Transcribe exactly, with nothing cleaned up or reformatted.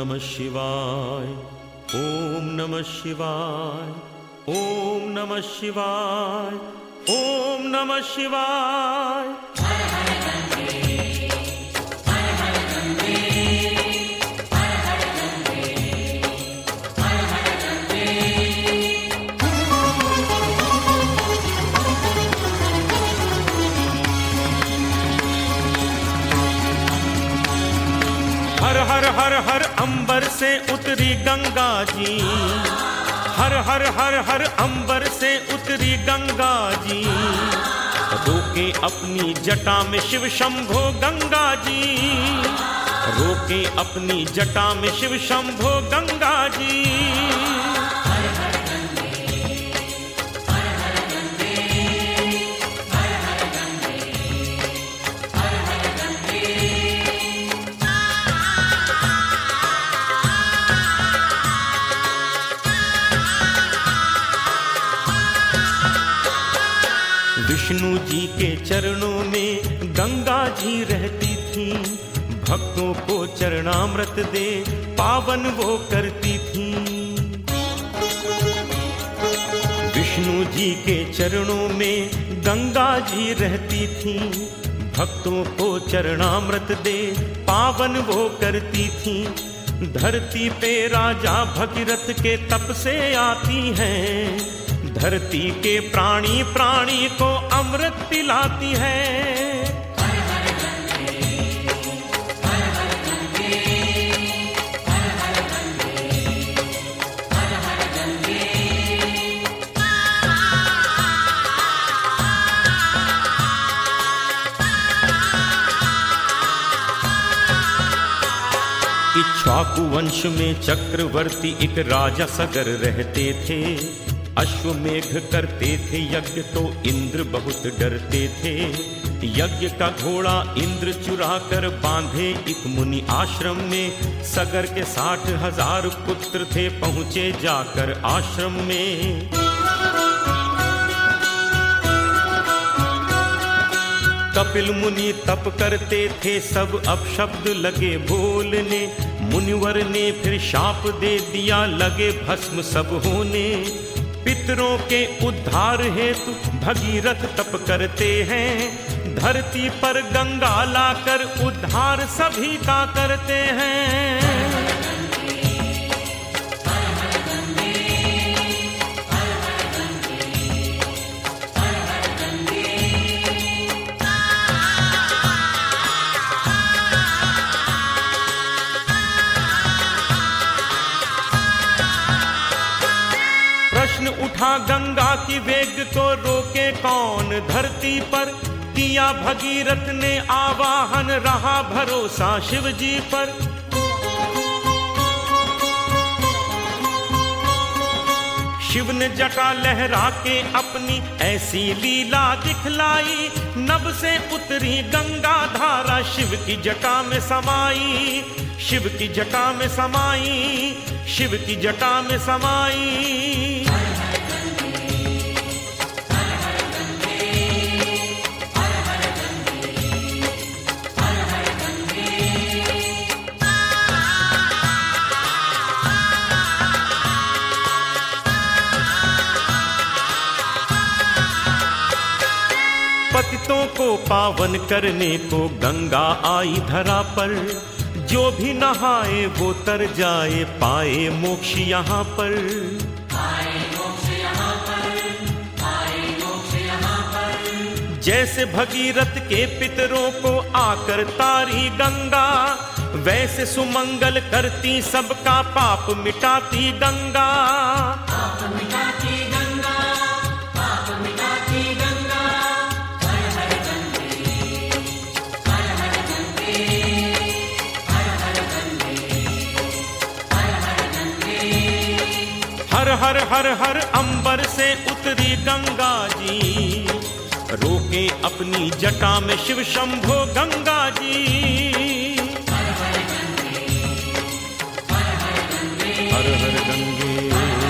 नमः शिवाय, ओम नमः शिवाय, ओम नमः शिवाय, ओम नमः शिवाय। हर हर हर हर अंबर से उतरी गंगा जी, हर हर हर हर अंबर से उतरी गंगा जी, रोके अपनी जटा में शिव शंभो गंगा जी, रोके अपनी जटा में शिव शंभो गंगा जी। विष्णु जी के चरणों में गंगा जी रहती थी, भक्तों को चरणामृत दे पावन वो करती थी। विष्णु जी के चरणों में गंगा जी रहती थी, भक्तों को चरणामृत दे पावन वो करती थी। धरती पे राजा भगीरथ के तप से आती हैं, धरती के प्राणी प्राणी को अमृत पिलाती है। हर हर गंगे, हर हर गंगे, हर हर गंगे, हर हर गंगे। इक्ष्वाकु वंश में चक्रवर्ती एक राजा सगर रहते थे। अश्वमेघ करते थे यज्ञ तो इंद्र बहुत डरते थे। यज्ञ का घोड़ा इंद्र चुरा कर बांधे एक मुनि आश्रम में। सगर के साठ हजार पुत्र थे पहुंचे जाकर आश्रम में। कपिल मुनि तप करते थे सब अपशब्द लगे बोलने। मुनिवर ने फिर शाप दे दिया लगे भस्म सब होने। पितरों के उद्धार हेतु भगीरथ तप करते हैं। धरती पर गंगा लाकर उद्धार सभी का करते हैं। उठा गंगा की वेग को रोके कौन धरती पर। किया भगीरथ ने आवाहन रहा भरोसा शिव जी पर। शिव ने जटा लहरा के अपनी ऐसी लीला दिखलाई। नभ से उतरी गंगा धारा शिव की जटा में समाई। शिव की जटा में समाई, शिव की जटा में समाई। पतितों को पावन करने को गंगा आई धरा पर। जो भी नहाए वो तर जाए पाए मोक्ष यहाँ पर। पाए मोक्ष यहाँ पर, पाए मोक्ष यहाँ पर। जैसे भगीरथ के पितरों को आकर तारी गंगा, वैसे सुमंगल करती सबका पाप मिटाती गंगा। पाप मिटाती गंगा, पाप मिटाती गंगा। हर हर हर हर अंबर से उतरी गंगा जी, रोके अपनी जटा में शिव शंभो गंगा जी। हर हर गंगे, हर हर गंगे, हर हर गंगे।